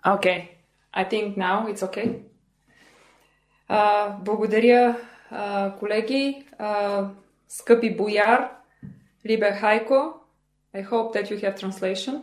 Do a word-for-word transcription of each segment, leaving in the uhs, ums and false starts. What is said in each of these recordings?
Okay, I think now it's okay. Uh, благодаря, uh, колеги, uh, скъпи бояр, либе Хайко. I hope that you have translation.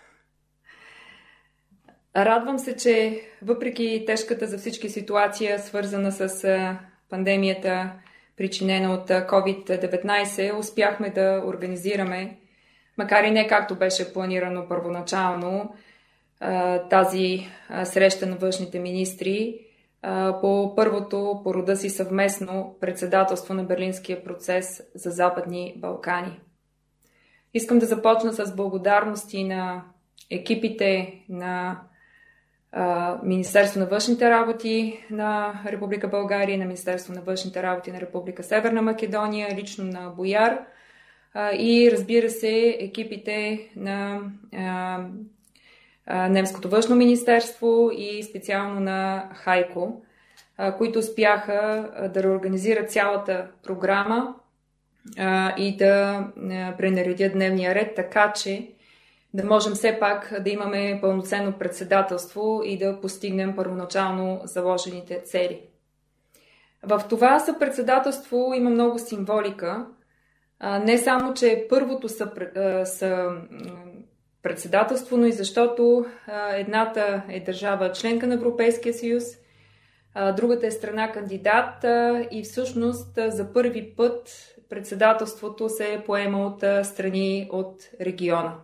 Радвам се, че въпреки тежката за всички ситуация, свързана с uh, пандемията, причинена от uh, ковид деветнайсет, успяхме да организираме, макар и не както беше планирано първоначално, тази среща на външните министри по първото по рода си съвместно председателство на Берлинския процес за Западни Балкани. Искам да започна с благодарности на екипите на Министерство на външните работи на Република България, на Министерство на външните работи на Република Северна Македония, лично на Бояр и, разбира се, екипите на Немското външно министерство и специално на Хайко, които успяха да реорганизират цялата програма и да пренаредят дневния ред, така че да можем все пак да имаме пълноценно председателство и да постигнем първоначално заложените цели. В това съпредседателство има много символика. Не само, че първото са, са председателство, но и защото а, едната е държава членка на Европейския съюз, а, другата е страна кандидат а, и всъщност а, за първи път председателството се поема от а, страни от региона.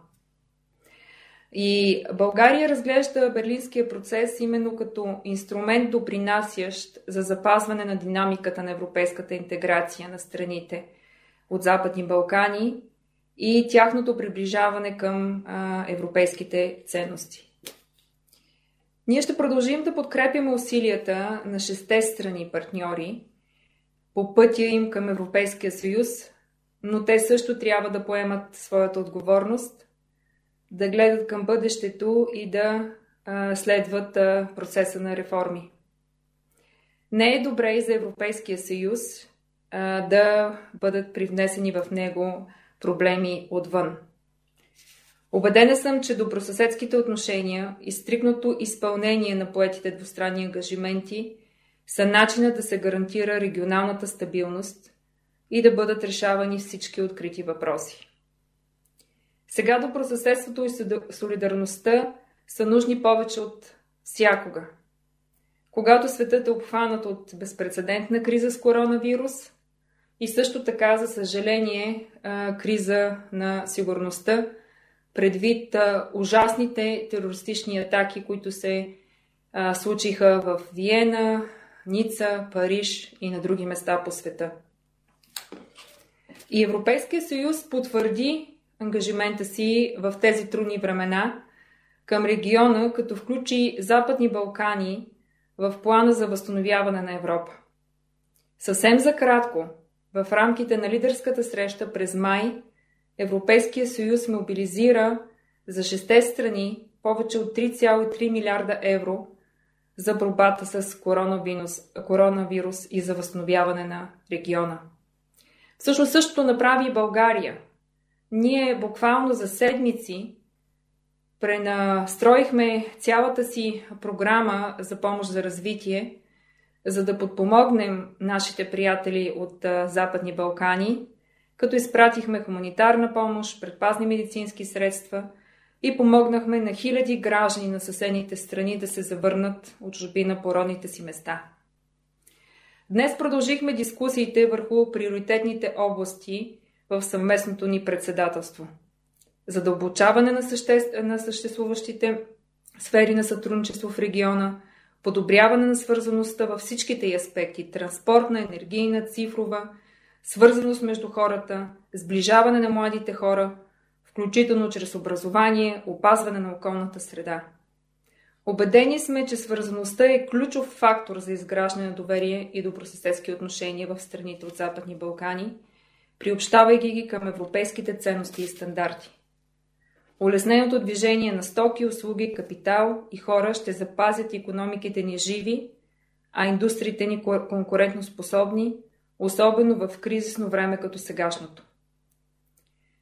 И България разглежда Берлинския процес именно като инструмент, допринасящ за запазване на динамиката на европейската интеграция на страните от Западни Балкани и тяхното приближаване към а, европейските ценности. Ние ще продължим да подкрепяме усилията на шесте страни партньори по пътя им към Европейския съюз, но те също трябва да поемат своята отговорност, да гледат към бъдещето и да а, следват а, процеса на реформи. Не е добре и за Европейския съюз а, да бъдат привнесени в него проблеми отвън. Убедена съм, че добросъседските отношения и стриктното изпълнение на поетите двустранни ангажименти са начинът да се гарантира регионалната стабилност и да бъдат решавани всички открити въпроси. Сега добросъседството и солидарността са нужни повече от всякога. Когато светът е обхванат от безпрецедентна криза с коронавирус, и също така, за съжаление, криза на сигурността, предвид ужасните терористични атаки, които се случиха в Виена, Ница, Париж и на други места по света. И Европейския съюз потвърди ангажимента си в тези трудни времена към региона, като включи Западни Балкани в плана за възстановяване на Европа. Съвсем за кратко, в рамките на лидерската среща през май Европейския съюз мобилизира за шесте страни повече от три цяло и три милиарда евро за борбата с коронавирус, коронавирус и за възстановяване на региона. Всъщност същото направи и България. Ние буквално за седмици пренастроихме цялата си програма за помощ за развитие, за да подпомогнем нашите приятели от а, Западни Балкани, като изпратихме хуманитарна помощ, предпазни медицински средства и помогнахме на хиляди граждани на съседните страни да се завърнат от чужбина по родните си места. Днес продължихме дискусиите върху приоритетните области в съвместното ни председателство. Задълбочаване на, съще... на съществуващите сфери на сътрудничество в региона, подобряване на свързаността във всичките й аспекти – транспортна, енергийна, цифрова, свързаност между хората, сближаване на младите хора, включително чрез образование, опазване на околната среда. Убедени сме, че свързаността е ключов фактор за изграждане на доверие и добросъседски отношения в страните от Западни Балкани, приобщавайки ги към европейските ценности и стандарти. Улесненото движение на стоки, услуги, капитал и хора ще запазят икономиките ни живи, а индустриите ни конкурентно способни, особено в кризисно време като сегашното.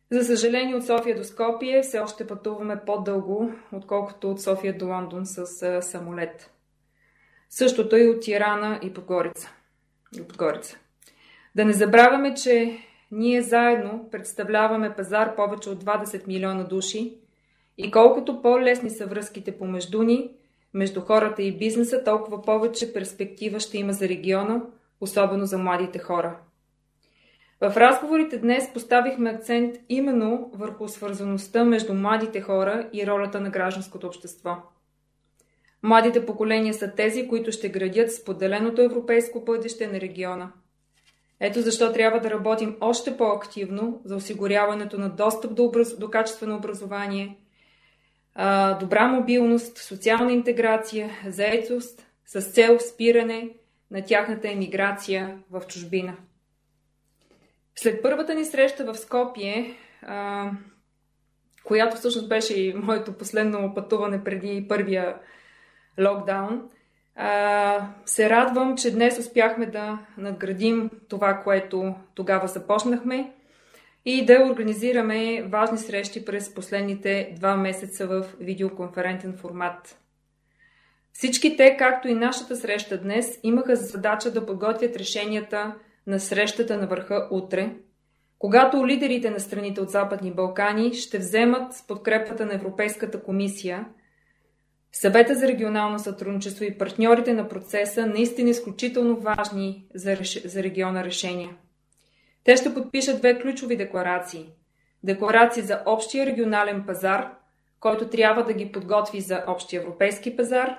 За съжаление, от София до Скопие все още пътуваме по-дълго, отколкото от София до Лондон с а, самолет. Същото и от Тирана и Подгорица. и Подгорица. Да не забравяме, че ние заедно представляваме пазар повече от двадесет милиона души и колкото по-лесни са връзките помежду ни, между хората и бизнеса, толкова повече перспектива ще има за региона, особено за младите хора. В разговорите днес поставихме акцент именно върху свързаността между младите хора и ролята на гражданското общество. Младите поколения са тези, които ще градят споделеното европейско бъдеще на региона. Ето защо трябва да работим още по-активно за осигуряването на достъп до, образ... до качествено образование, добра мобилност, социална интеграция, заетост с цел спиране на тяхната емиграция в чужбина. След първата ни среща в Скопие, а, която всъщност беше и моето последно пътуване преди първия локдаун, а, се радвам, че днес успяхме да надградим това, което тогава започнахме и да организираме важни срещи през последните два месеца в видеоконферентен формат. Всички те, както и нашата среща днес, имаха за задача да подготвят решенията на срещата на върха утре, когато лидерите на страните от Западни Балкани ще вземат с подкрепата на Европейската комисия, Съвета за регионално сътрудничество и партньорите на процеса наистина изключително важни за, реш... за региона решения. Те ще подпишат две ключови декларации. Декларации за общия регионален пазар, който трябва да ги подготви за общия европейски пазар,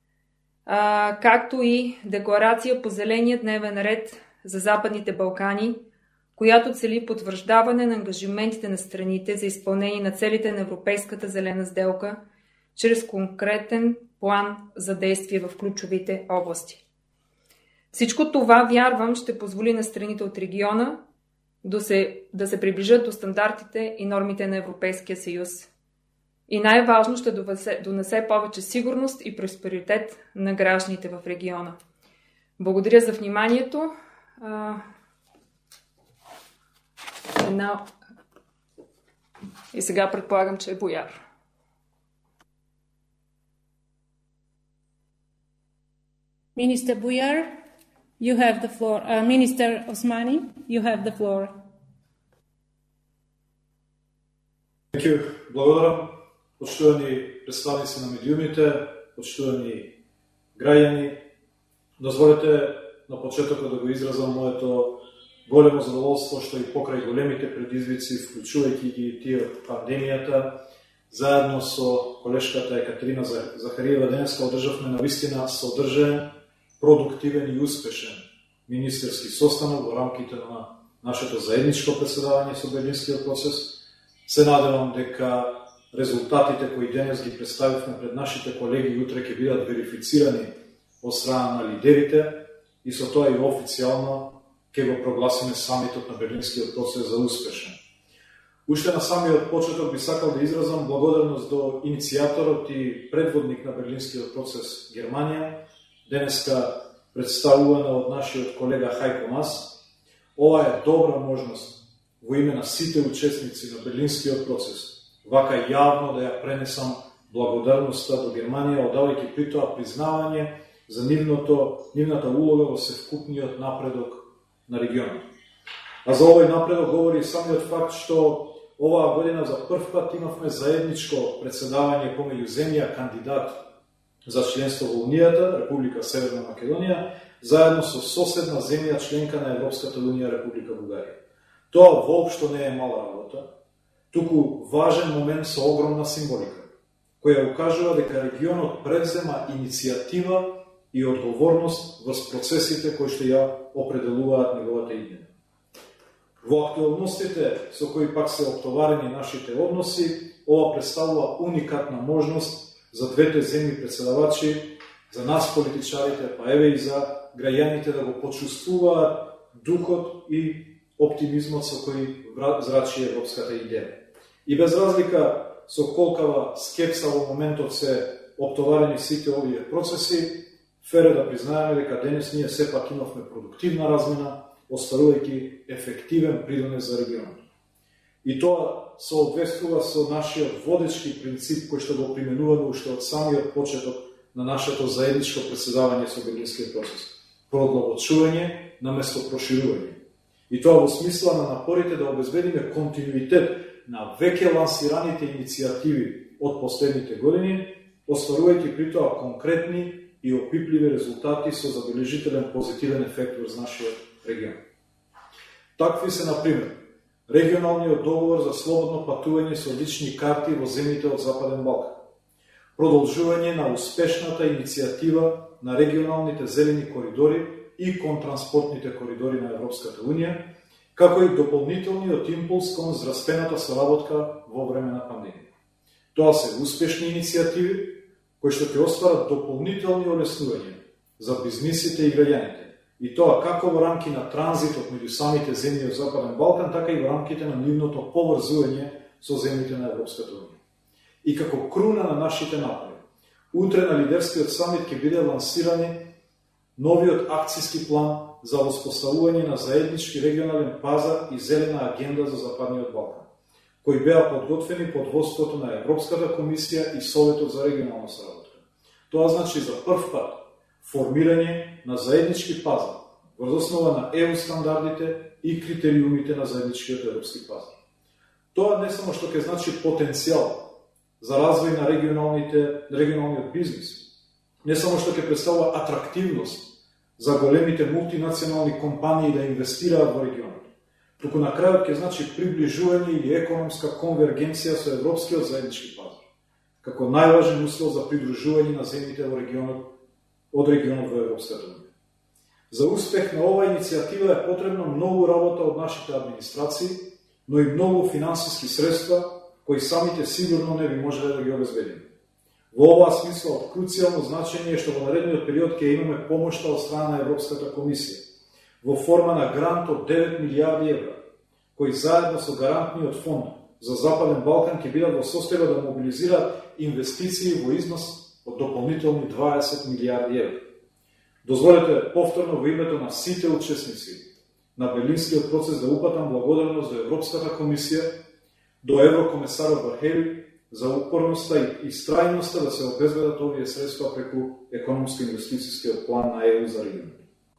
а, както и декларация по зеления дневен ред за Западните Балкани, която цели потвърждаване на ангажиментите на страните за изпълнение на целите на Европейската зелена сделка чрез конкретен план за действие в ключовите области. Всичко това, вярвам, ще позволи на страните от региона да се, да се приближат до стандартите и нормите на Европейския съюз. И най-важно ще донесе, донесе повече сигурност и просперитет на гражданите в региона. Благодаря за вниманието. Една... И сега предполагам, че е Бояр. Minister Buyar, you have the floor. Uh, Minister Osmani, you have the floor. Thank you. Благодаря. Почитувани представници на медиумите, почитувани граѓани, дозволете на почетокот да го изразам моето големо задоволство што и покрај големите предизвици, вклучувајќи ги тие пандемијата, заедно со колешката Екатерина Захариева денеска одржавме навистина содржаен, продуктивен и успешен министерски состанок во рамките на нашето заедничко председавање со Берлинскиот процес. Се надевам дека резултатите кои денес ги представивме пред нашите колеги утре ќе бидат верифицирани од страна на лидерите и со тоа и официјално ќе го прогласиме самитот на Берлинскиот процес за успешен. Уште на самиот почеток би сакал да изразам благодарност до иницијаторот и предводник на Берлинскиот процес Германија, денеска представувана од нашиот колега Хајко Мас. Ова е добра можност во име на сите учесници на Берлинскиот процес, вака јавно да ја пренесам благодарноста до Германија, одавајќи при тоа признавање за нивното, нивната улога во севкупниот напредок на регионот. А за овој напредок говори самиот факт што оваа година за прв пат имавме заедничко председавање помеѓу земја кандидат за членство во Унијата, Република Северна Македонија, заедно со соседна земја членка на Европската Унија, Република Бугарија. Тоа воопшто не е мала работа, туку важен момент со огромна символика, која укажува дека регионот презема иницијатива и одговорност во процесите кои што ја определуваат неговата иднина. Во актуалностите со кои пак се оптоварени нашите односи, ова представува уникатна можност за двете земји председавачи, за нас политичарите, па еве и за граѓаните да го почувствуваат духот и оптимизмот со кој зрачи европската идеја. И без разлика со колкава скепса во моментот се оптоварени сите овие процеси, фере да признаеме дека денес ние сепак имавме продуктивна размена, остварувајќи ефективен придонес за регионот. И тоа соодветствува со нашиот водечки принцип кој што го применуваме уште од самиот почеток на нашето заедничко преседавање со Берлинскиот процес. Продлабочување наместо проширување. И тоа во смисла на напорите да обезбедиме континуитет на веќе лансираните иницијативи од последните години, остварувајќи при тоа конкретни и опипливи резултати со забележителен позитивен ефект врз нашиот регион. Такви се, например, регионалниот договор за слободно патување со лични карти во земјите од Западен Балкан, продолжување на успешната иницијатива на регионалните зелени коридори и контранспортните коридори на Европската Унија, како и дополнителниот импулс кон зраспената соработка во време на пандемија. Тоа се успешни иницијативи кои што ќе остварат дополнителни олеснувања за бизнисите и граѓаните, и тоа како во рамки на транзитот меѓу самите земји од Западен Балкан, така и во рамките на нивното поврзување со земјите на Европската Унија. И како круна на нашите напори, утре на лидерскиот самит ќе биде лансирани новиот акцијски план за воспоставување на заеднички регионален пазар и зелена агенда за Западниот Балкан, кои беа подготвени под водството на Европската комисија и Советот за регионална соработка. Тоа значи за прв пат формирање на заеднички пазар врз основа на е у стандардите и критериумите на заедничкиот европски пазар. Тоа не само што ќе значи потенцијал за развој на регионалните регионалниот бизнис, не само што ќе представува атрактивност за големите мултинационални компании да инвестираат во регионот, туку на крајот ќе значи приближување или економска конвергенција со европскиот заеднички пазар, како најважен услов за придружување на земјите во регионот од регионот во Европската Унија. За успех на оваа иницијатива е потребно многу работа од нашите администрации, но и многу финансиски средства кои самите сигурно не би можеле да ги обезбедиме. Во оваа смисла од круцијално значење е што во наредниот период ќе имаме помошта од страна на Европската комисија во форма на грант од девет милијарди евра, кои заедно со гарантниот фонд за Западен Балкан ќе бидат во состојба да мобилизираат инвестиции во износ од дополнителни дваесет милијарди евра. Дозволете повторно во името на сите учесници на Берлинскиот процес да упатам благодарност до Европската комисија, до еврокомесарот Вархели за упорноста и истрајноста да се обезбедат овие средства преку економско-инвестицијскиот план на е у за регионот.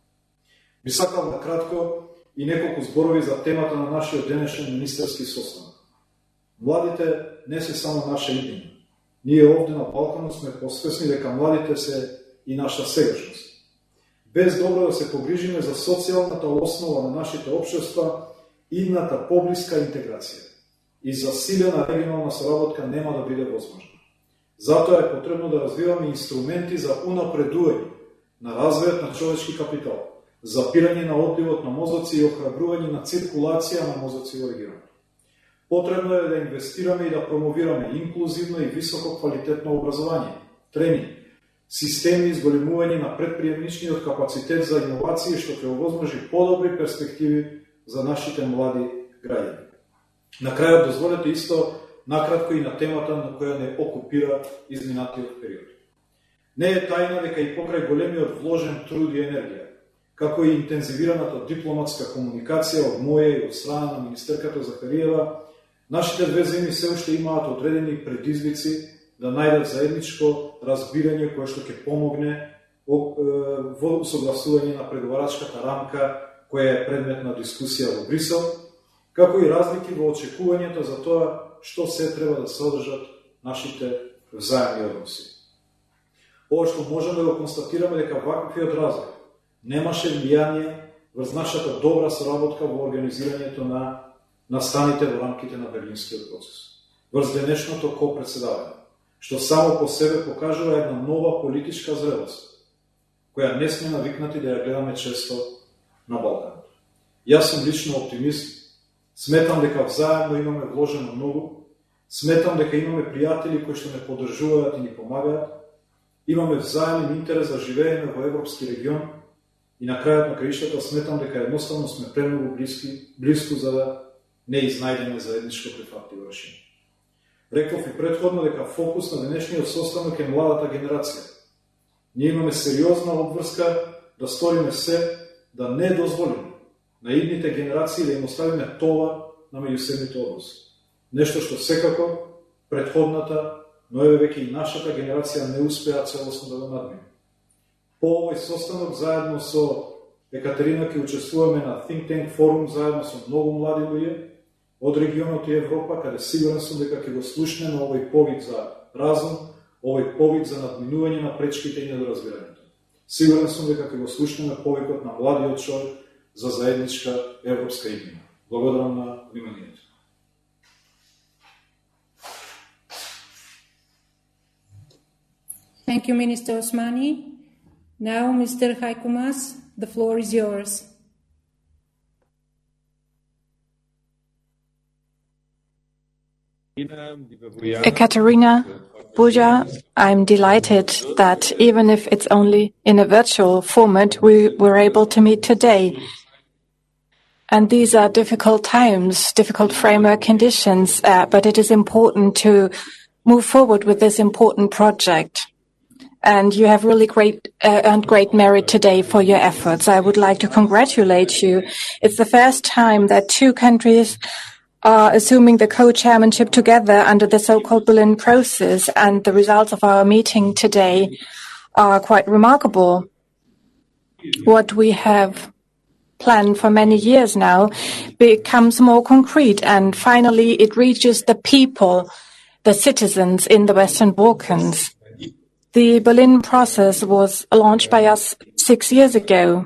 Би сакал на кратко и неколку зборови за темата на нашиот денешен министерски состанок. Младите не се само наша иднина. Ние овде на Балканот сме посвесни дека младите се и наша сегашност. Без добро да се погрижиме за социјалната основа на нашите општества, идната поблиска интеграција и засилена регионална соработка нема да биде возможна. Затоа е потребно да развиваме инструменти за унапредување на развојот на човечки капитал, запирање на одливот на мозоци и охрабрување на циркулација на мозоци во регионот. Потребно е да инвестираме и да промовираме инклузивно и високо квалитетно образование, тренинг, системи изголемување на предприемничниот капацитет за иновации што ќе овозможи подобри перспективи за нашите млади граѓани. На крајот дозволете исто накратко и на темата на која не окупира изминатиот период. Не е тајна дека и покрај големиот вложен труд и енергија, како и интензивираната дипломатска комуникација од моја и од страна на министерката Захариева, нашите две земји се уште имаат одредени предизвици да најдат заедничко разбирање кое што ќе помогне во согласување на преговарачката рамка која е предмет на дискусија во Брисел, како и разлики во очекувањето за тоа што се треба да содржат нашите взаемни односи. Ова што можеме да го констатираме дека ваквиот развој немаше влијание врз нашата добра соработка во организирањето на настаните во рамките на Берлинскиот процес, врз денешното копредседавање, што само по себе покажува една нова политичка зрелост, која не сме навикнати да ја гледаме често на Балканот. Јас сум лично оптимист, сметам дека взаемно имаме вложено многу, сметам дека имаме пријатели кои што не поддржуваат и ни помагаат, имаме взаемен интерес за живеење во европски регион и на крајот на краиштата сметам дека едноставно сме премногу блиски, близко за да не изнајдеме заедничко прифатливо решение. Реков и претходно дека фокус на денешниот состанок е младата генерација. Ние имаме сериозна обврска да сториме се да не дозволиме на идните генерации да им оставиме товар на меѓусебните односи. Нешто што секако претходната, но еве веќе и нашата генерација не успеа целосно да го надмине. По овој состанок заедно со Екатерина ќе учествуваме на Think Tank форум заедно со многу млади луѓе од регионот и Европа, каде сигурен сум дека ќе го слушне на овој повик за разум, овој повик за надминување на пречките и недоразбирањето. Сигурен сум дека ќе го слушнеме повикот на младиот човек за заедничка европска иднина. Благодарам на вниманието. Thank you, Minister Osmani. Now, Mister Haikumas, the floor is yours. Ekaterina Buja, I'm delighted that even if it's only in a virtual format, we were able to meet today. And these are difficult times, difficult framework conditions, uh, but it is important to move forward with this important project. And you have really great uh, earned great merit today for your efforts. I would like to congratulate you. It's the first time that two countries are assuming the co-chairmanship together under the so-called Berlin process, and the results of our meeting today are quite remarkable. What we have planned for many years now becomes more concrete, and finally it reaches the people, the citizens in the Western Balkans. The Berlin process was launched by us six years ago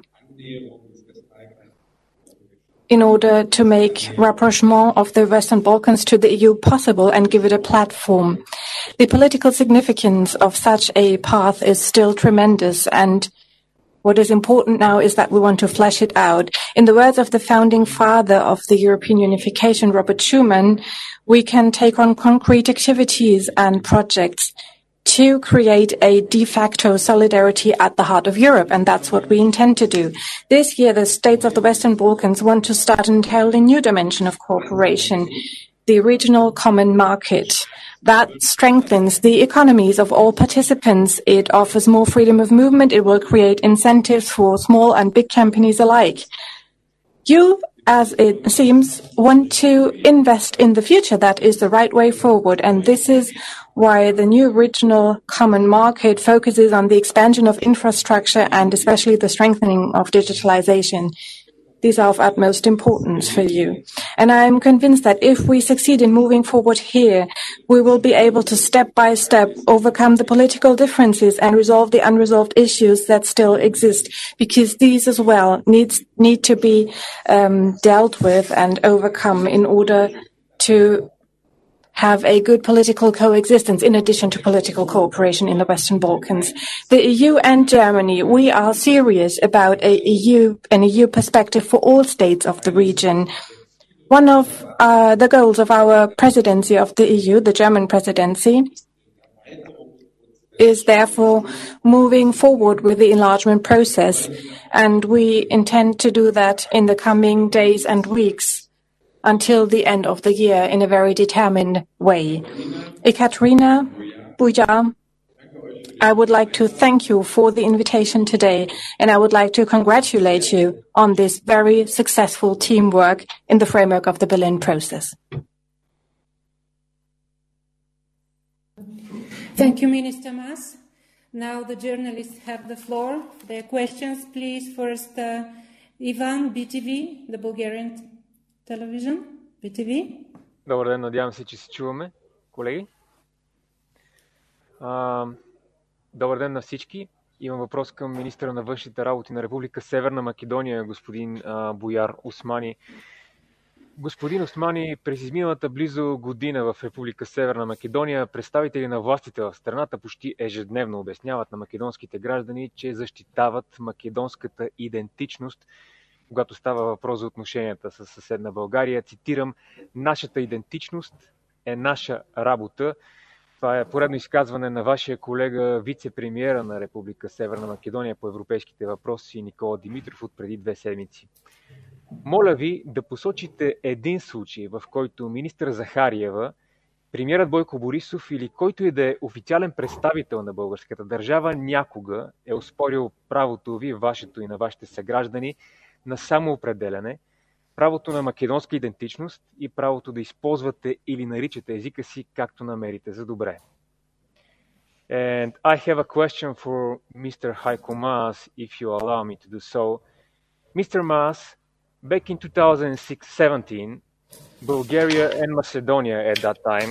in order to make rapprochement of the Western Balkans to the E U possible and give it a platform. The political significance of such a path is still tremendous, and what is important now is that we want to flesh it out. In the words of the founding father of the European unification, Robert Schuman, we can take on concrete activities and projects to create a de facto solidarity at the heart of Europe, and that's what we intend to do. This year, the states of the Western Balkans want to start an entirely new dimension of cooperation, the regional common market. That strengthens the economies of all participants. It offers more freedom of movement. It will create incentives for small and big companies alike. You, as it seems, want to invest in the future. That is the right way forward, and this is why the new regional common market focuses on the expansion of infrastructure and especially the strengthening of digitalization. These are of utmost importance for you. And I am convinced that if we succeed in moving forward here, we will be able to step by step overcome the political differences and resolve the unresolved issues that still exist, because these as well needs, need to be um, dealt with and overcome in order to have a good political coexistence in addition to political cooperation in the Western Balkans. The E U and Germany, we are serious about a E U, an E U perspective for all states of the region. One of uh, the goals of our presidency of the E U, the German presidency, is therefore moving forward with the enlargement process, and we intend to do that in the coming days and weeks until the end of the year in a very determined way. Ekaterina Buja, I would like to thank you for the invitation today, and I would like to congratulate you on this very successful teamwork in the framework of the Berlin process. Thank you, Minister Mas. Now the journalists have the floor. Their questions, please. First, uh, Ivan, B T V, the Bulgarian Television, B T V. Добър ден, надявам се, че се чуваме, колеги. А, добър ден на всички. Имам въпрос към министъра на външните работи на Република Северна Македония, господин а, Буяр Османи. Господин Османи, през изминалата близо година в Република Северна Македония представители на властите в страната почти ежедневно обясняват на македонските граждани, че защитават македонската идентичност, когато става въпрос за отношенията с съседна България. Цитирам: "Нашата идентичност е наша работа." Това е поредно изказване на вашия колега, вице-премиера на Република Северна Македония по европейските въпроси Никола Димитров от преди две седмици. Моля ви да посочите един случай, в който министър Захариева, премиерът Бойко Борисов или който и да е официален представител на българската държава някога е оспорил правото ви, вашето и на вашите съграждани, на самоопределяне, правото на македонска идентичност и правото да използвате или наричате езика си както намерите за добре. And I have a question for Mister Heiko Maas, if you allow me to do so. Mister Maas, back in two thousand seventeen, Bulgaria and Macedonia at that time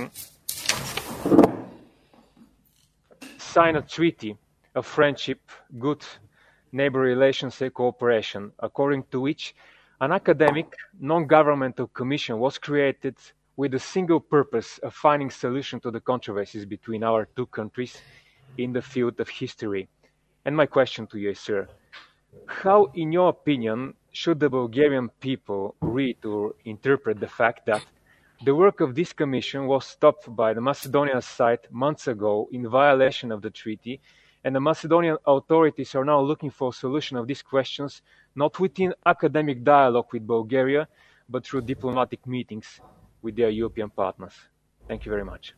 signed a treaty of friendship, good neighbor relations and cooperation, according to which an academic, non-governmental commission was created with the single purpose of finding solution to the controversies between our two countries in the field of history. And my question to you is, sir, how, in your opinion, should the Bulgarian people read or interpret the fact that the work of this commission was stopped by the Macedonian side months ago in violation of the treaty, and the Macedonian authorities are now looking for a solution of these questions, not within academic dialogue with Bulgaria, but through diplomatic meetings with their European partners? Thank you very much.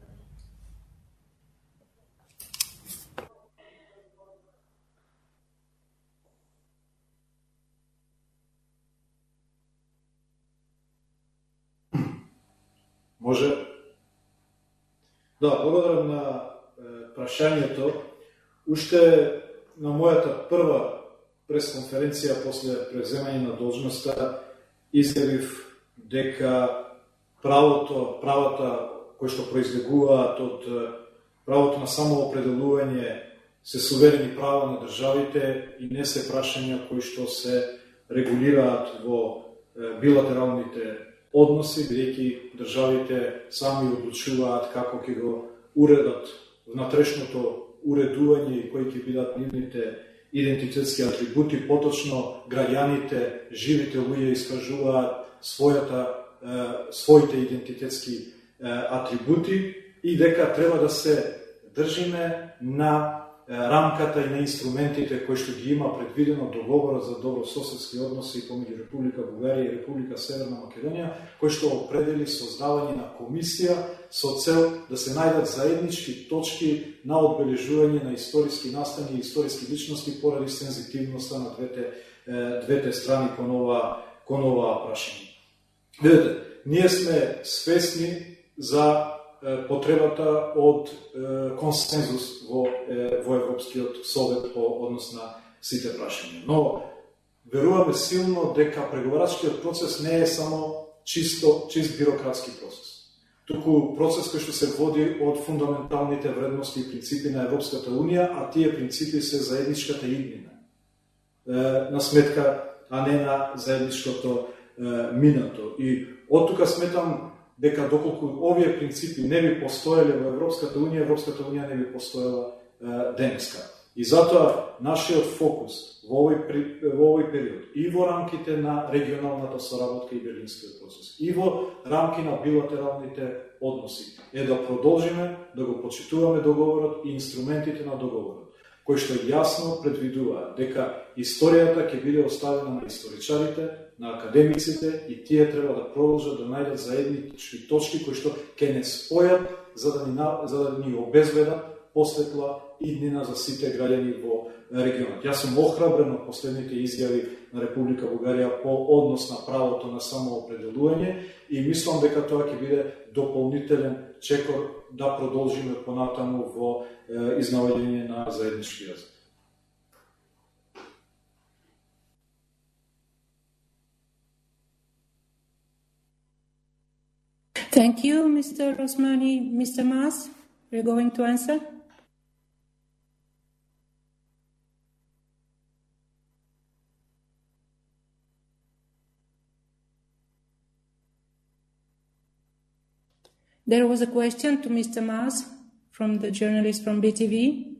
Може? Да, благодарам на е, прашањето. Уште на мојата прва пресконференција после превземање на должноста изјавив дека правото, правата кои што произлегуваат од правото на самоопределување се суверени права на државите и не се прашања кои што се регулираат во билатералните односи, бидејќи државите сами одлучуваат како ќе го уредат внатрешното уредување и кои ќе бидат нивните идентитетски атрибути. Поточно граѓаните, живите луѓе искажуваат својата, своите идентитетски атрибути и дека треба да се држиме на рамката и на инструментите кои што ги има предвидено договорот за добрососедски односи помеѓу Република Бугарија и Република Северна Македонија, кој што определи создавање на комисија со цел да се најдат заеднички точки на одбележување на историски настани и историски личности поради сензитивноста на двете, двете страни кон ова, кон ова прашање. Видете, ние сме свесни за потребата од консензус во, во Европскиот совет по однос на сите прашања. Но веруваме силно дека преговарачкиот процес не е само чисто чист бирократски процес, туку процес кој што се води од фундаменталните вредности и принципи на Европската унија, а тие принципи се заедничката иднина на сметка, а не на заедничкото минато. И од тука сметам дека доколку овие принципи не би постоеле во Европската унија, Европската унија не би постоела е, денеска. И затоа нашиот фокус во овој, во овој период и во рамките на регионалната соработка и Берлинскиот процес, и во рамки на билатералните односи е да продолжиме да го почитуваме договорот и инструментите на договорот, кои што јасно предвидуваат дека историјата ќе биде оставена на историчарите, на академиците и тие треба да продолжат да најдат заеднички точки кои што ќе не спојат за да ни, за да ни обезбедат посветла иднина за сите граѓани во регионот. Јас сум охрабрен од последните изјави на Република Бугарија по однос на правото на самоопределување и мислам дека тоа ќе биде дополнителен чекор да продолжиме понатаму во е, изнаоѓање на заеднички јазик. Thank you, Mister Osmani. Mister Maas, you're going to answer? There was a question to Mister Maas from the journalist from B T V.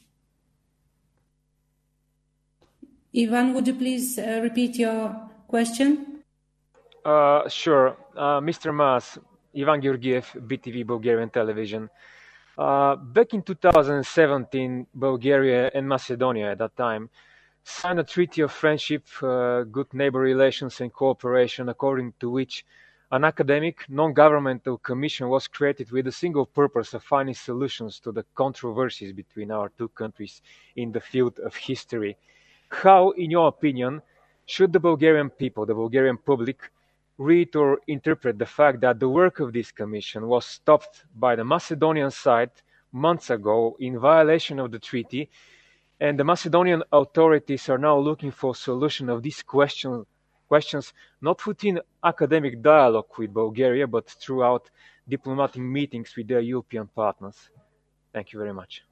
Ivan, would you please uh, repeat your question? Uh, sure. Uh, Mister Maas, Ivan Georgiev, B T V Bulgarian Television. Uh, back in two thousand seventeen, Bulgaria and Macedonia at that time signed a treaty of friendship, uh, good neighbor relations and cooperation, according to which an academic, non-governmental commission was created with the single purpose of finding solutions to the controversies between our two countries in the field of history. How, in your opinion, Should the Bulgarian people, the Bulgarian public, read or interpret the fact that the work of this commission was stopped by the Macedonian side months ago in violation of the treaty, and the Macedonian authorities are now looking for a solution of these question, questions, not within academic dialogue with Bulgaria, but throughout diplomatic meetings with their European partners? Thank you very much.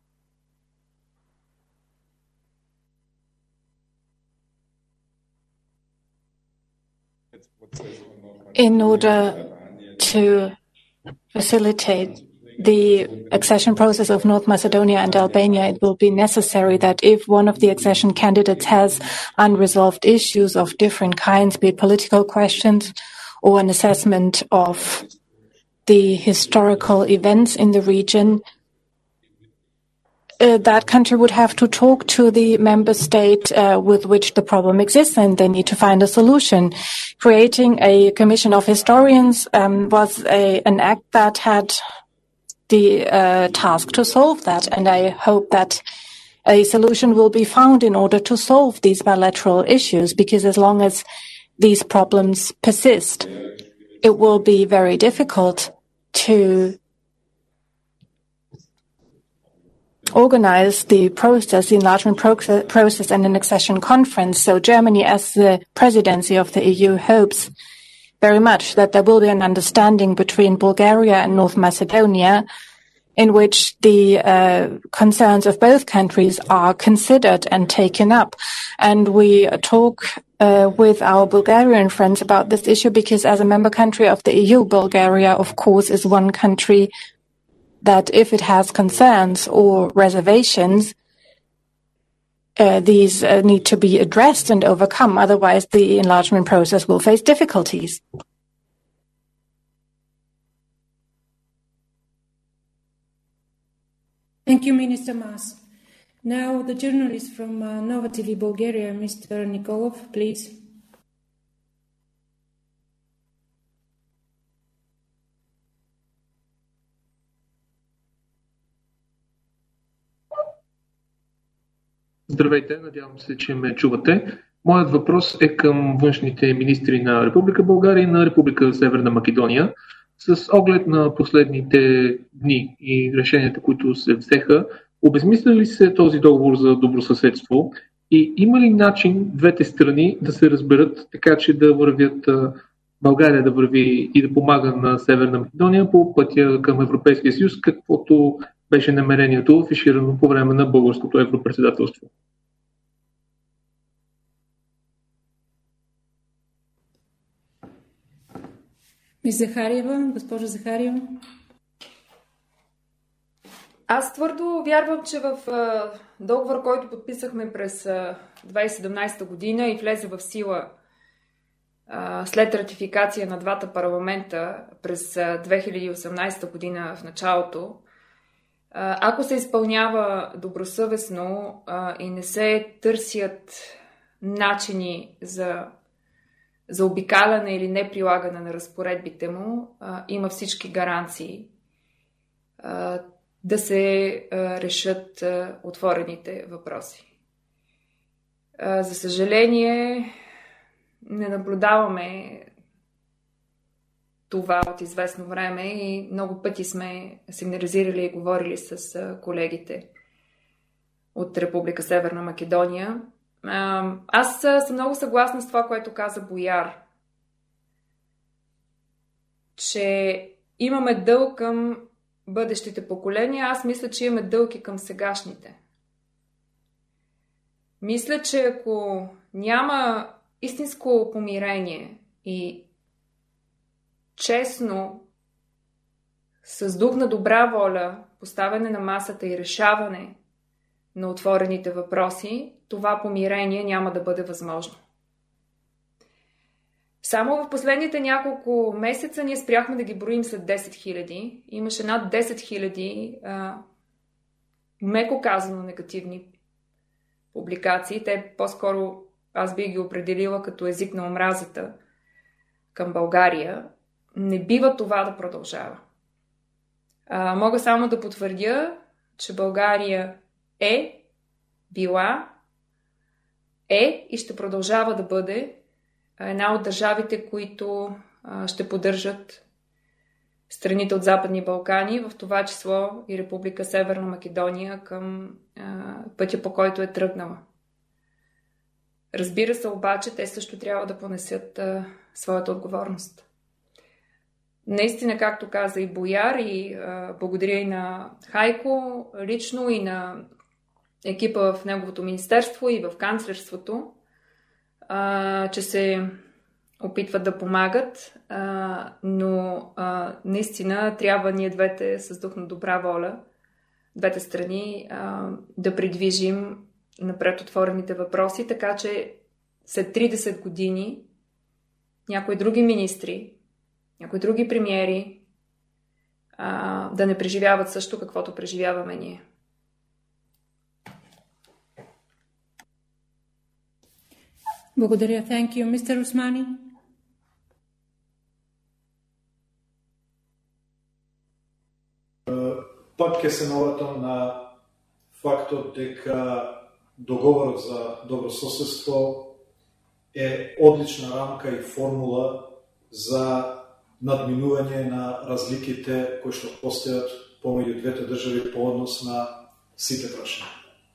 In order to facilitate the accession process of North Macedonia and Albania, it will be necessary that if one of the accession candidates has unresolved issues of different kinds, be it political questions or an assessment of the historical events in the region, Uh, that country would have to talk to the member state uh, with which the problem exists, and they need to find a solution. Creating a commission of historians um, was a, an act that had the uh, task to solve that, and I hope that a solution will be found in order to solve these bilateral issues, because as long as these problems persist, it will be very difficult to organize the process, the enlargement process and an accession conference. So Germany, as the presidency of the E U, hopes very much that there will be an understanding between Bulgaria and North Macedonia in which the uh, concerns of both countries are considered and taken up. And we talk uh, with our Bulgarian friends about this issue because as a member country of the E U, Bulgaria, of course, is one country that if it has concerns or reservations, uh, these uh, need to be addressed and overcome. Otherwise, the enlargement process will face difficulties. Thank you, Minister Mas. Now, the journalist from uh, Nova T V Bulgaria, Mister Nikolov, please. Здравейте, надявам се, че ме чувате. Моят въпрос е към външните министри на Република България и на Република Северна Македония. С оглед на последните дни и решенията, които се взеха, обезмисля ли се този договор за добросъседство и има ли начин двете страни да се разберат така, че да вървят България да върви и да помага на Северна Македония по пътя към Европейския съюз, каквото беше намерението афиширано по време на българското европредседателство? Мис Захариева, госпожа Захариева. Аз твърдо вярвам, че в договор, който подписахме през две хиляди и седемнадесета година и влезе в сила след ратификация на двата парламента през две хиляди и осемнадесета година в началото, ако се изпълнява добросъвестно и не се търсят начини за заобикаляне или неприлагане на разпоредбите му, има всички гаранции да се решат отворените въпроси. За съжаление, не наблюдаваме това от известно време и много пъти сме сигнализирали и говорили с колегите от Република Северна Македония. Аз съм много съгласна с това, което каза Бояр, че имаме дълг към бъдещите поколения. Аз мисля, че имаме дълг и към сегашните. Мисля, че ако няма истинско помирение и честно, с дух на добра воля, поставяне на масата и решаване на отворените въпроси, това помирение няма да бъде възможно. Само в последните няколко месеца ние спряхме да ги броим след десет хиляди. Имаше над десет хиляди меко казано негативни публикации. Те по-скоро аз би ги определила като език на омразата към България. Не бива това да продължава. А, мога само да потвърдя, че България е била, е и ще продължава да бъде една от държавите, които ще поддържат страните от Западни Балкани, в това число и Република Северна Македония, към пътя, по който е тръгнала. Разбира се, обаче, те също трябва да понесат а, своята отговорност. Наистина, както каза и Бояр, и а, благодаря и на Хайко лично, и на екипа в неговото министерство и в канцлерството, а, че се опитват да помагат, а, но а, наистина трябва ние двете с дух на добра воля, двете страни, а, да придвижим напред отворените въпроси, така че след тридесет години някои други министри, някои други премиери а, да не преживяват също каквото преживяваме ние. Благодаря. Thank you. мистер Османи. Пак ќе се навратам на фактот дека договорот за добрососедство е одлична рамка и формула за надминување на разликите кои што постојат помеѓу двете држави по однос на сите прашања.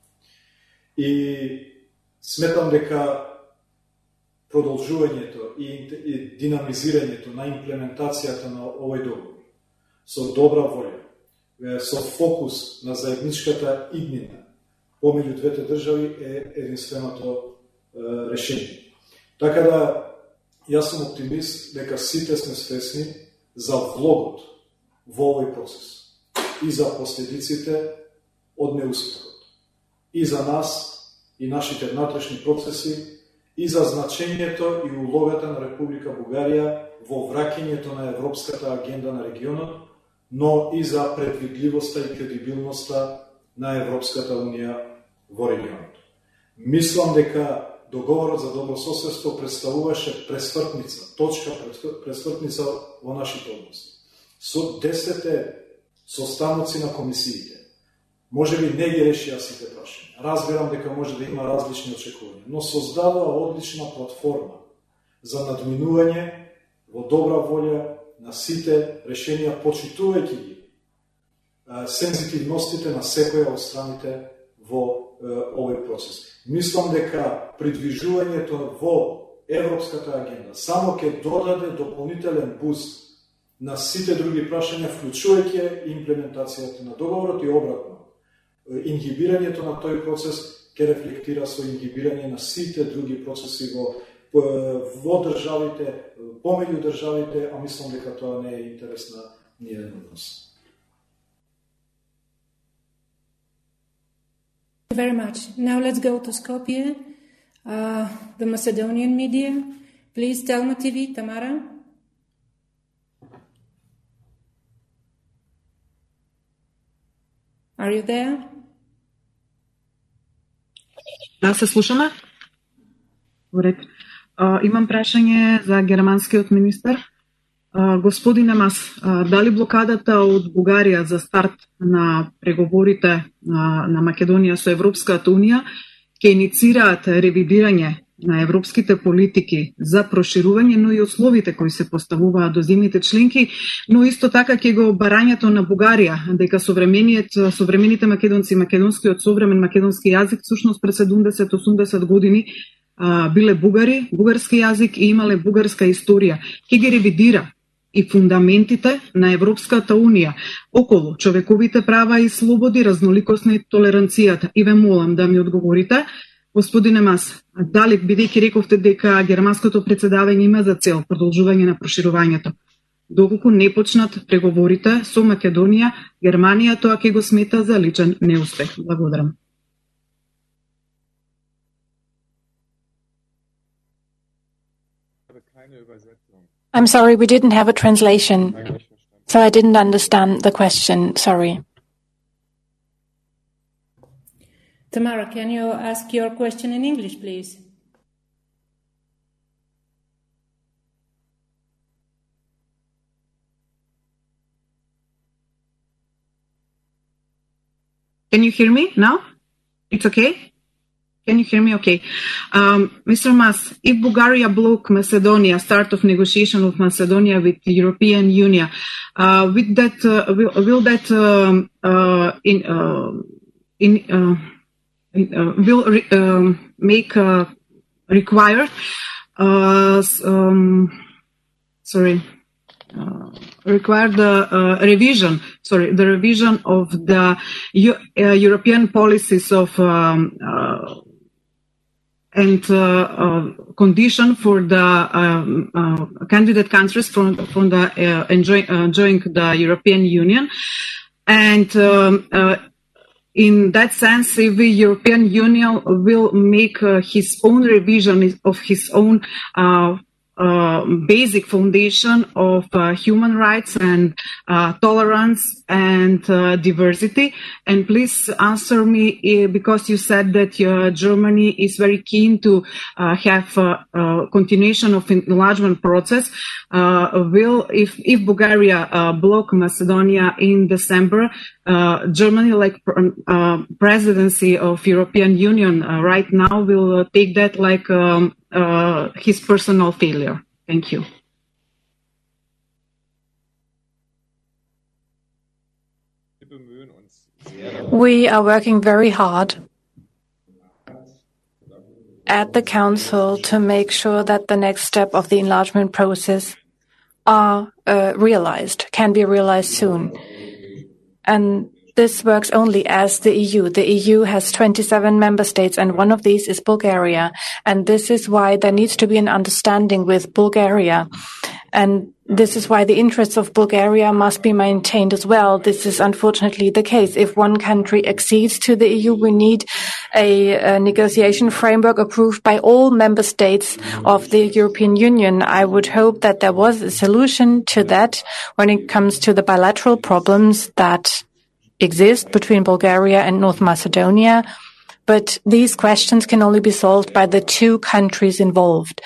И сметам дека продолжувањето и динамизирањето на имплементацијата на овој договор со добра волја, со фокус на заедничката иднина помеѓу двете држави е единственото е, решение. Така да, јас сум оптимист дека сите сме свесни за влогот во овој процес и за последиците од неуспехот. И за нас, и нашите внатрешни процеси, и за значењето и улогата на Република Бугарија во враќањето на европската агенда на регионот, но и за предвидливоста и кредибилноста на Европската Унија во регионот. Мислам дека договорот за добрососедство представуваше пресвртница, точка пресвртница во нашите односи. Со десете состаноци на комисиите, може би не ги решија сите прашања. Разбирам дека може да има различни очекувања, но создава одлична платформа за надминување во добра волја на сите решенија, почитувајќи ги сензитивностите на секоја од страните во е, овој процес. Мислам дека придвижувањето во европската агенда само ќе додаде дополнителен буст на сите други прашања, вклучувајќи имплементацијата на договорот и обратно. Ингибирањето на тој процес ќе рефлектира со ингибирање на сите други процеси во во државите, помеѓу државите, а мислам дека тоа не е интерес на ниеден од нас. Very much. Now let's go to Skopje, uh, the Macedonian media. Please, Telma T V, Tamara. Are you there? Да, се слушаме. Уред. Uh, имам прашање за германскиот министер. Uh, господине Мас, uh, дали блокадата од Бугарија за старт на преговорите uh, на Македонија со Европската Унија ќе иницираат ревидирање на европските политики за проширување, но и условите кои се поставуваат до земјите членки, но исто така ќе го барањето на Бугарија дека современите македонци, македонскиот современ македонски јазик всушност пред седумдесет до осумдесет години а, биле бугари, бугарски јазик и имале бугарска историја. Ќе ги ревидира и фундаментите на Европската Унија околу човековите права и слободи, разноликост и толеранцијата. И ве молам да ми одговорите, господине Мас, дали бидејќи рековте дека германското претседавање има за цел продолжување на проширувањето, доколку не почнат преговорите со Македонија, Германија тоа ќе го смета за личен неуспех. Благодарам. I'm sorry, we didn't have a translation, so I didn't understand the question. Sorry. Tamara, can you ask your question in English, please? Can you hear me now? It's okay? Can you hear me? Okay. Um, Mister Mas, if Bulgaria block Macedonia start of negotiation of Macedonia with the European Union, uh, with that, uh, will, will that um, uh, in uh, in, uh, in uh, will re, um, make uh, required uh, um, sorry. Uh, require the uh, revision, sorry, the revision of the U- uh, European policies of um, uh, and uh, uh, condition for the um, uh, candidate countries from from the uh, enjoy, uh, joining the European Union, and um, uh, in that sense, if the European Union will make uh, his own revision of his own uh, Uh, basic foundation of uh, human rights and uh, tolerance and uh, diversity. And please answer me uh, because you said that uh, Germany is very keen to uh, have a uh, uh, continuation of enlargement process. Uh, will if if Bulgaria uh, block Macedonia in December, uh, Germany, like uh, presidency of European Union uh, right now, will uh, take that like um, uh, his personal failure. Thank you. We are working very hard at the Council to make sure that the next step of the enlargement process are uh, realized, can be realized soon. And this works only as the E U. The E U has twenty-seven member states, and one of these is Bulgaria. And this is why there needs to be an understanding with Bulgaria. And this is why the interests of Bulgaria must be maintained as well. This is unfortunately the case. If one country accedes to the E U, we need a, a negotiation framework approved by all member states of the European Union. I would hope that there was a solution to that when it comes to the bilateral problems that exist between Bulgaria and North Macedonia. But these questions can only be solved by the two countries involved.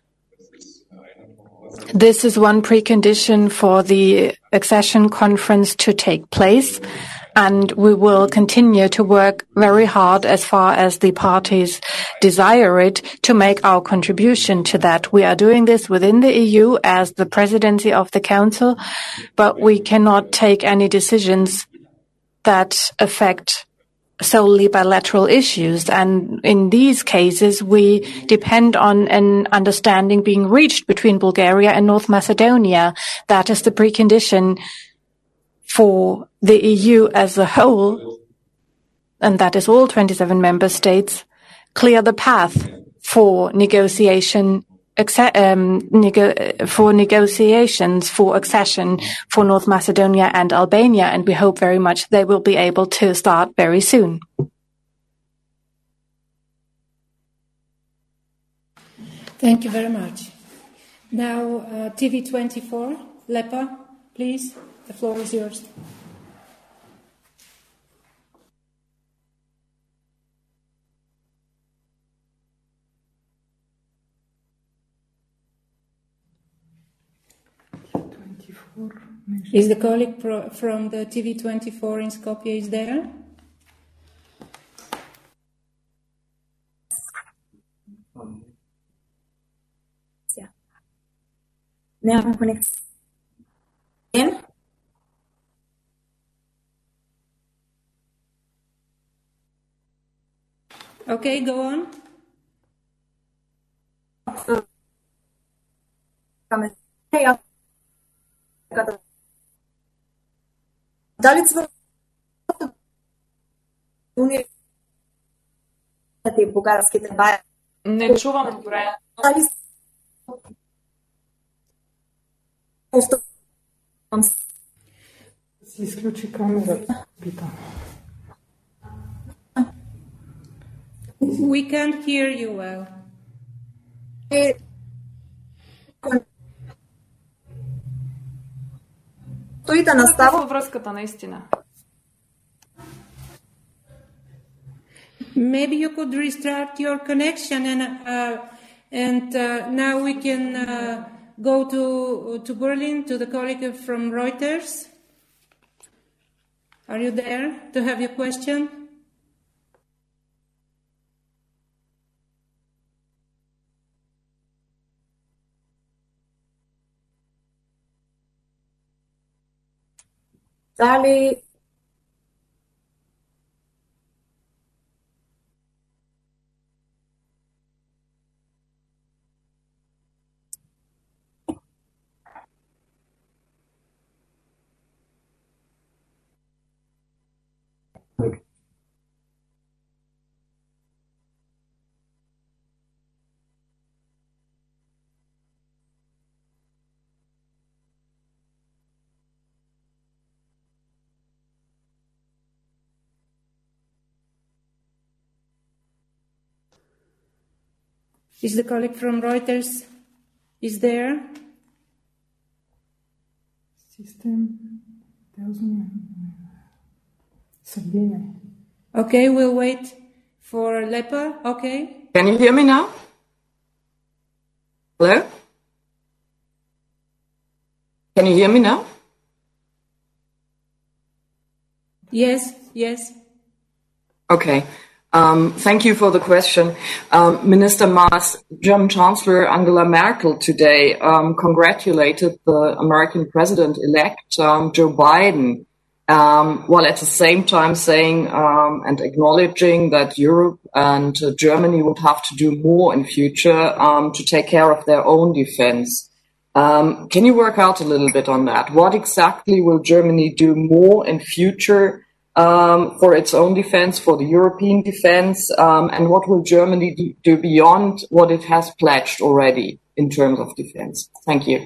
This is one precondition for the accession conference to take place, and we will continue to work very hard as far as the parties desire it to make our contribution to that. We are doing this within the E U as the presidency of the Council, but we cannot take any decisions that affect solely bilateral issues. And in these cases, we depend on an understanding being reached between Bulgaria and North Macedonia. That is the precondition for the E U as a whole, and that is all twenty-seven member states, clear the path for negotiation Um, nego- for negotiations for accession for North Macedonia and Albania, and we hope very much they will be able to start very soon. Thank you very much. Now, uh, T V twenty-four, Lepa, please, the floor is yours. Is the colleague pro- from the T V twenty-four in Skopje is there? Нямам конекция. Okay, go on. Дали цвъртото университети и българските баи? Не чувам добре. Дали си изключи камерата, питам. We can't hear you well. Той да настава връзката, наистина. Maybe you could restart your connection and uh, and uh, now we can uh, go to to Berlin to the colleague from Reuters. Are you there to have your question? Дали Is the colleague from Reuters is there? System tells me Sabine. Okay, we'll wait for Lepa. Okay. Can you hear me now? Hello? Can you hear me now? Yes, yes. Okay. Um, thank you for the question. Um, Minister Maas, German Chancellor Angela Merkel today um, congratulated the American president-elect, um, Joe Biden, um, while at the same time saying um, and acknowledging that Europe and uh, Germany would have to do more in future um, to take care of their own defense. Um, can you work out a little bit on that? What exactly will Germany do more in future Um, for its own defense, for the European defense, um, and what will Germany do beyond what it has pledged already in terms of defense? Thank you.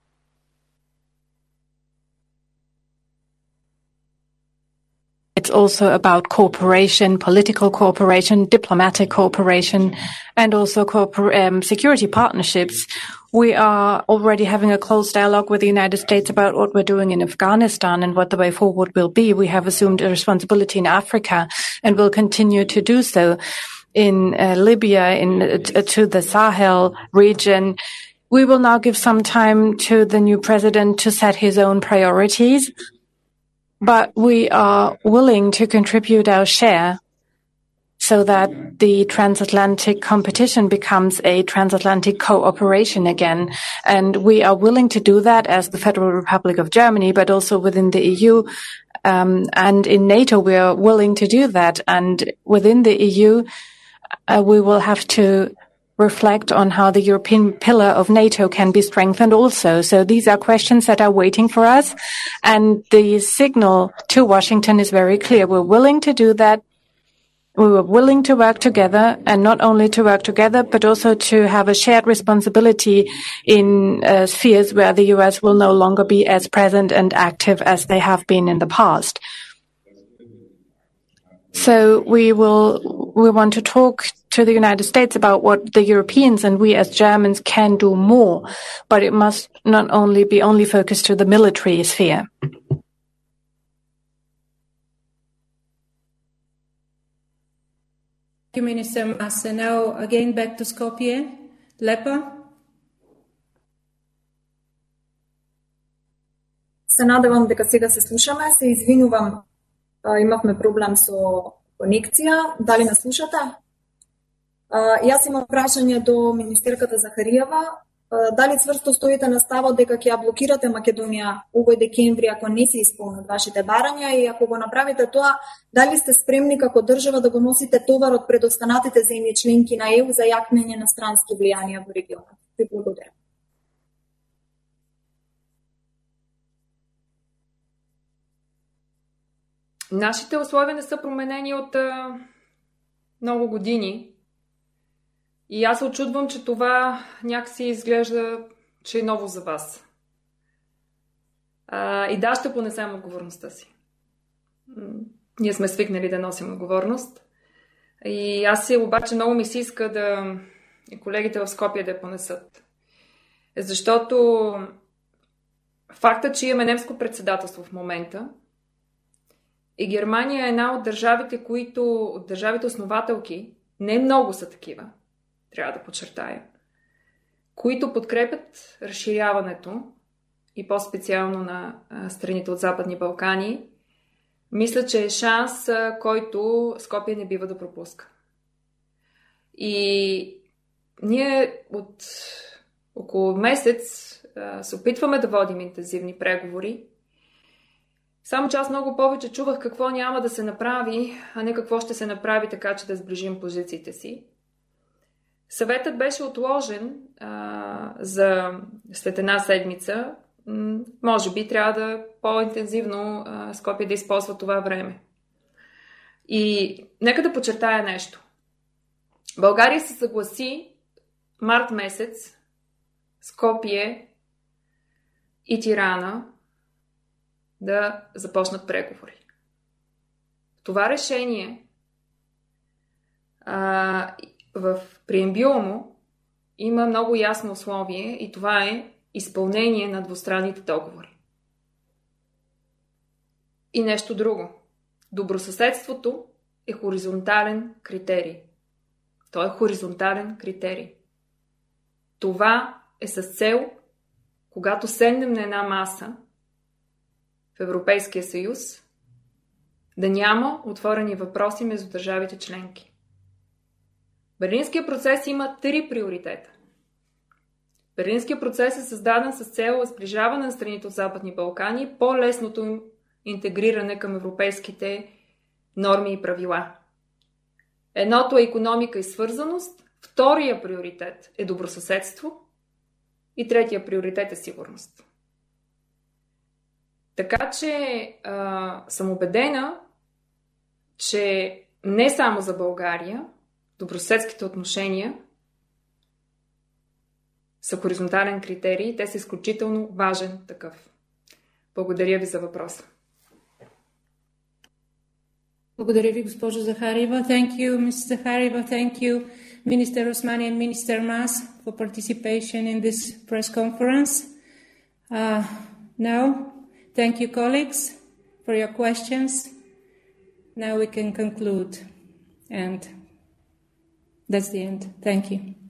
It's also about cooperation, political cooperation, diplomatic cooperation, and also cooper- um, security partnerships. We are already having a close dialogue with the United States about what we're doing in Afghanistan and what the way forward will be. We have assumed a responsibility in Africa and will continue to do so in uh, Libya, in uh, to the Sahel region. We will now give some time to the new president to set his own priorities, but we are willing to contribute our share so that the transatlantic competition becomes a transatlantic cooperation again. And we are willing to do that as the Federal Republic of Germany, but also within the E U. Um, and in NATO, we are willing to do that. And within the E U, uh, we will have to reflect on how the European pillar of NATO can be strengthened also. So these are questions that are waiting for us. And the signal to Washington is very clear. We're willing to do that. We were willing to work together, and not only to work together, but also to have a shared responsibility in uh, spheres where the U S will no longer be as present and active as they have been in the past. So we will, we want to talk to the United States about what the Europeans and we as Germans can do more, but it must not only be only focused to the military sphere. Thank you, Minister Maas. And now again back to Skopje. Lepa. Се надевам дека сега се слушаме. Се извинувам, имавме проблем со конекција. Дали ме слушате? Јас имам прашање до министерката Захариева. Дали цврсто стоите на ставот дека ќе ја блокирате Македонија овој декември ако не се исполнат вашите барања, и ако го направите тоа, дали сте спремни како држава да го носите товарот пред останатите земји членки на Е У за јакнење на странски влијанија во регионот? Ви благодарам. Нашите условия не са променени от а, много години. И аз се очудвам, че това някакси изглежда, че е ново за вас. А, и да, ще понесем отговорността си. Ние сме свикнали да носим отговорност. И аз си обаче много ми се иска да и колегите в Скопие да я понесат. Защото фактът, че имаме немско председателство в момента и Германия е една от държавите, които, от държавите основателки, не много са такива, трябва да подчертая, които подкрепят разширяването и по-специално на страните от Западни Балкани, мисля, че е шанс, който Скопие не бива да пропуска. И ние от около месец се опитваме да водим интензивни преговори Само че аз много повече чувах какво няма да се направи, а не какво ще се направи така, че да сближим позициите си. Съветът беше отложен а, за след една седмица. М- може би трябва да по-интензивно а, Скопие да използва това време. И нека да подчертая нещо. България се съгласи март месец Скопие и Тирана да започнат преговори. Това решение а, в преамбюла му има много ясно условие и това е изпълнение на двустранните договори. И нещо друго. Добросъседството е хоризонтален критерий. Той е хоризонтален критерий. Това е с цел, когато седнем на една маса в Европейския съюз, да няма отворени въпроси между държавите членки. Берлинският процес има три приоритета. Берлинският процес е създаден с цел сближаване на страните от Западни Балкани и по-лесното им интегриране към европейските норми и правила. Едното е икономика и свързаност, втория приоритет е добросъседство и третия приоритет е сигурност. Така че а, съм убедена, че не само за България добросъседските отношения са хоризонтален критерий, те са изключително важен такъв. Благодаря ви за въпроса. Благодаря ви, госпожо Захариева. Thank you, мисс Захариева. Thank you, Minister Osmani and Minister Mas for participation in this press conference. Uh, now, thank you, colleagues, for your questions. Now we can conclude, and that's the end. Thank you.